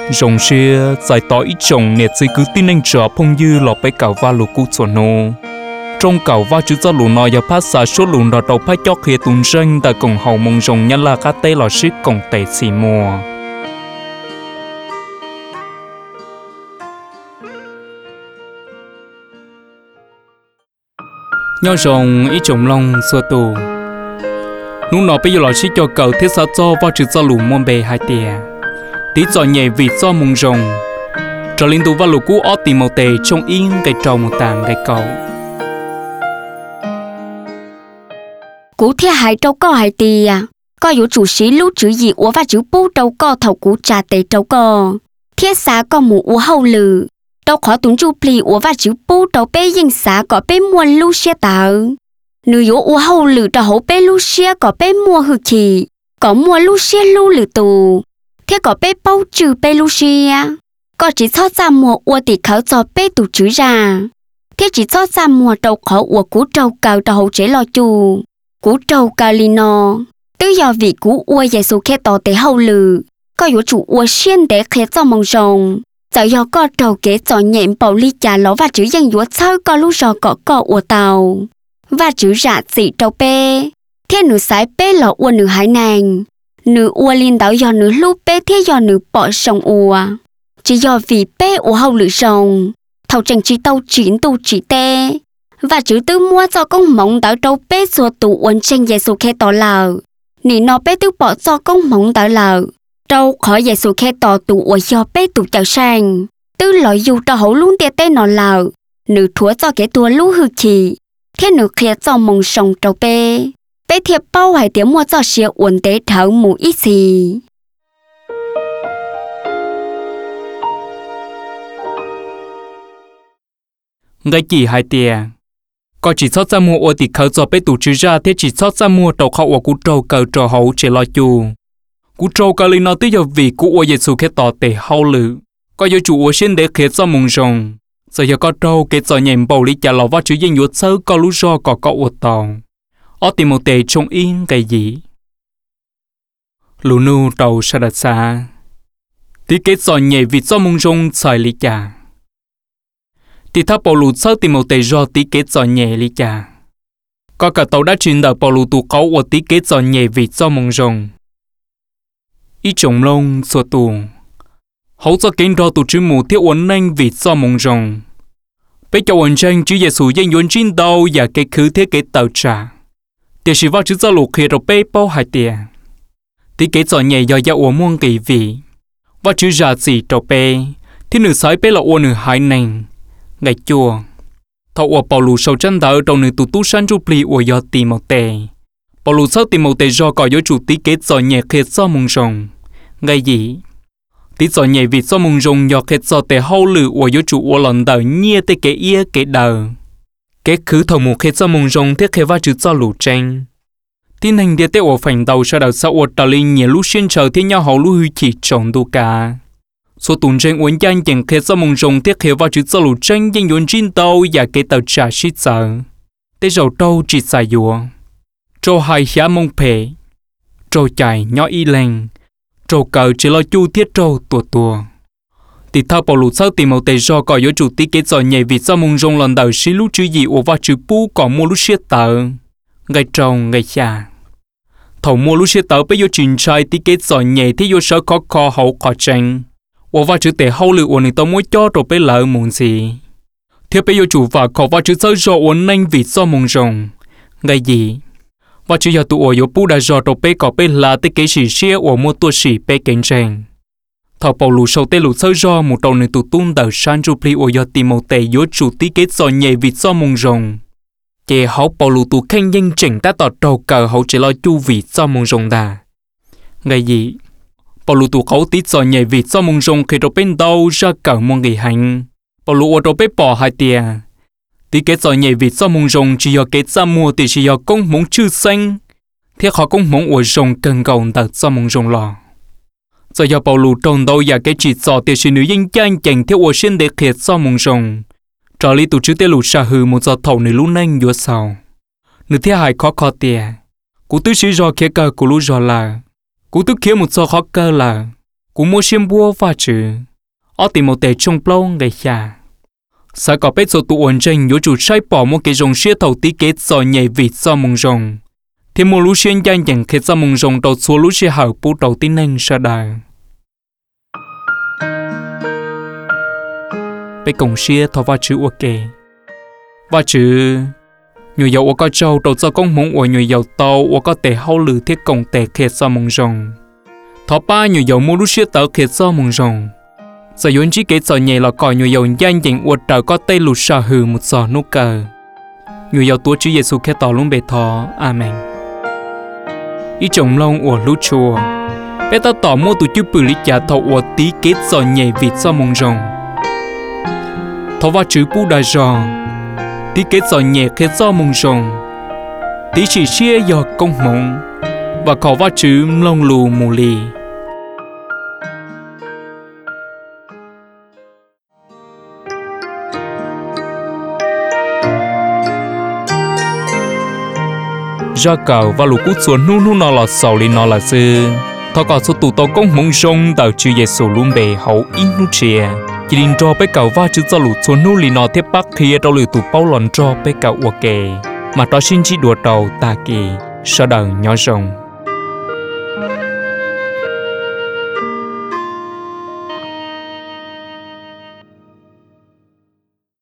rồng xưa giải tỏ ít chồng nè chỉ cứ tin anh trở phong dư lọ bé cào va lù cú chuẩn nô trong cào va chữ cho lù nọ giờ phát xả số lù nọ đầu phát cho khía tuần sinh tại cổng hậu mông rồng nhân là cá tê lò xích cổng tệ xì mùa nhau rồng ít chồng long xua tù nụ nọ bây giờ lò xích cho cầu thiết sao cho va chữ cho lù môn bề hai tia tí cho nhẹ vì cho mông rồng cho linh tu va lù cú ót tìm màu tề trong yên cái trầu một tàng cái cầu cú thiết hai trâu co hai tia có yếu chủ sĩ lưu chữ gì ủa và chữ bú trâu co thầu cú trà tề trâu co thiết xá có mù ủa hậu lử trâu khó túng chu pli ủa và chữ bú trâu bê yên xá có bê mua lưu xe tàu nữ yếu ủa hậu lử trâu hậu bê lưu xe có bê mua hư kỳ có mua lưu xe lưu lử tù thế có bé bao trừ bé Lucia, có chỉ cho ra mùa ua thì khảo cho bé tụ chữ ra, thế chỉ cho ra mùa đầu khó ua cú trâu cào đầu hậu chế lo chù, cú trâu cào lino, tư do vị cú ua giải số khe tỏ tế hậu lử, có yếu chủ ua xuyên để khe cho mong rồng, giờ do có trâu kế cho nhẹm bảo ly trà ló và chữ dân yếu sao có lúc rò có ua tàu, và chữ rạ dị trâu bé, thế nữ sái bé lọ ua nữ hải nàng. Nữ ua liên đảo do nữ lúc bé thế do nữ bỏ sông ua chỉ do vì bé ua hậu lử sông thầu chẳng chỉ tàu chín tu chỉ tê và chữ tư mua cho công mộng đảo trâu bé xua tụ uốn tranh dạy số khe tỏ lờ nị nó bé tư bỏ cho công mộng đảo lờ trâu khỏi dạy số khe tỏ tụ ua do bé tụ chào sang tư loại dù trâu hậu luôn tia tê nó lờ nữ thua cho cái tua lú hư kỳ thế nữ khe cho mong sông trâu bé bé thiệp bao hải tiếng mua cho xia uốn tế thấu mù ít gì ngay chỉ hai tia có chỉ sót ra mua ô thì khởi cho bé tụ chữ ra thế chỉ sót ra mua đầu khẩu của trâu cờ trò hậu chỉ lo chu cú trâu cờ linh nó tới giờ vì cú ô Giêsu khé tỏ tề hậu lử có giờ chủ ô xin để khé cho mùng rồng giờ có trâu cái cho nhện bầu lý trả lò vào chữ danh yuột sơ có lú do có ô tàu ở tìm một tề trong yên cái gì lù nu đầu sa đà sa tí kết cho nhẹ vì cho mong rong xài lý trả tí tháp bảo lù sơ tìm một tề do tí kết cho nhẹ lý trả có cả tàu đã chuyển đợi bảo lù tụ khẩu của tí kết cho nhẹ vì cho mong rong ý trồng lông xua tù hậu cho kênh đo tụ chữ mù thiết uốn nhanh vì cho mong rong bây giờ uốn tranh chữ Giêsu danh yuan chín đầu và cái khứ thiết cái tàu trả để chỉ vào chữ cho lục khi rồi bé bao hai tiền tí kế cho nhẹ do gia uống muôn kỳ vị và chữ ra gì rồi bé thì nửa sái bé là uống nửa hai nành ngày chùa thọ uống bảo lù sầu chân đỡ đầu nửa tụ tu san chụp lì uống do tìm một tề bảo lù sau tìm một tề do có yếu chủ tí kế cho nhẹ khi cho mùng rồng ngày gì tí cho nhẹ vì cho mùng rồng do khi cho tề hậu lử uống yếu chủ uống lần đỡ nhẹ tề kế ia kế đờ cái khứ thầu một khi cho mong rong thiết khi va chữ cho lũ tranh tin hành địa tế ở phảnh đầu sau đầu sau ở tàu linh nhiều lúc xuyên chờ thiên nhau hậu lui chỉ trồng đu cá số tuần tranh uốn nhanh chẳng khi cho mong rong thiết khi va chữ cho lũ tranh nhưng yuan chín tàu và cái tàu trả shít giờ tế dầu tàu chỉ xài dùa trâu hai xá mông phê trâu chạy nhỏ y lành trâu cờ chỉ lo chu thiết trâu tua thì thao bảo lụt sau tìm một tề do có yếu chủ tí kế cho nhảy vì sao mong rong lần đầu xí lúc chữ gì ổ và chữ pu có mua lúc xiết tờ ngày trồng ngày xa thầu mua lúc xiết tờ bây giờ trình trai tí kế cho nhảy thì vô sở khó hậu khó tranh ổ và chữ tề hậu lự ổ này tao muốn cho rồi bây lỡ muốn gì thế bây giờ chủ và khó và chữ sơ do ổ nhanh vì sao mong rong ngày gì và chữ giờ tụ ổ yếu pu đã do rồi bây có bây là tí kế xỉ xia ổ mua tua xỉ bây cảnh tranh thọ bảo lù sâu tê lù sơ do một đầu này tụ tung đờ san chu pli ô do tìm một tề yếu chủ tí kết do nhẹ vì do mong rồng chè hậu bảo lù tụ khen nhân chỉnh ta tọt đầu cờ hậu chỉ lo chu vì do mong rồng đà ngày gì bảo lù tụ khẩu tí do nhẹ vì do mong rồng khi đầu bên đâu ra cờ mong nghỉ hành bảo lù ô đầu bên bỏ hai tia tí kết do nhẹ vì do mong rồng chỉ do kết ra mua thì chỉ do công mong chư xanh thế họ công mong ô rồng cần cầu đờ do mong rồng lò giờ giờ bảo lù tròn đâu và cái chỉ cho tiền sĩ nữ dân trang chẳng theo ô xin để khiết so mong rồng trò lý tụ chữ tê lù xa hư một giờ thầu nữ lúc nanh vô sau nữ thế hại khó tiền cú tứ sĩ do khía cơ của lũ do là cú tứ khía một giờ khó cơ là cú mua xiêm bua và chữ ở tìm một tệ trong lâu ngày xa sẽ có biết số tụ ổn trình yếu chủ sai bỏ một cái rồng xia thầu tí kết do nhảy vịt do mông rồng thì một lũ xuyên danh chẳng khi do mông rồng đầu xuống lũ xia hở bút đầu tin nên sa đà bé cổng xia thọ và chữ ok và chữ nhiều dầu có trâu đầu do công mong của nhiều dầu tàu có thể hao lử thiết cổng tệ khi do mông rồng thọ ba nhiều dầu mua lũ xia tờ khi do mông rồng giờ yến chỉ kể giờ nhẹ là còi nhiều dầu danh chẳng uất trời có tay lụt sờ hừ một giò nô cờ nhiều dầu Chúa Chúa Giêsu khẽ tỏ luôn bề thọ amen ý chồng long uất lũ chùa bé ta tỏ mua tụi chú bự lý trả thọ uất tí kết giờ nhẹ vịt do mông rồng thọ va chữ bu đà rò tí kết giờ nhẹ khẽ do mông rồng tí chỉ chia giờ công mộng và khẩu va chữ long lù mù lì ra cầu và lũ cút xuống nu nó là sầu li nó là sư thọ cả số tụ tàu công mong sông tàu chữ Giêsu luôn bề hậu in nu chia chỉ định cho bé cầu va chữ cho lũ xuống nu li nó tiếp bắc kia đâu lũ tụ bao lần cho bé cầu ok mà đó xin chỉ đùa đầu ta kỳ sau đời nhỏ rồng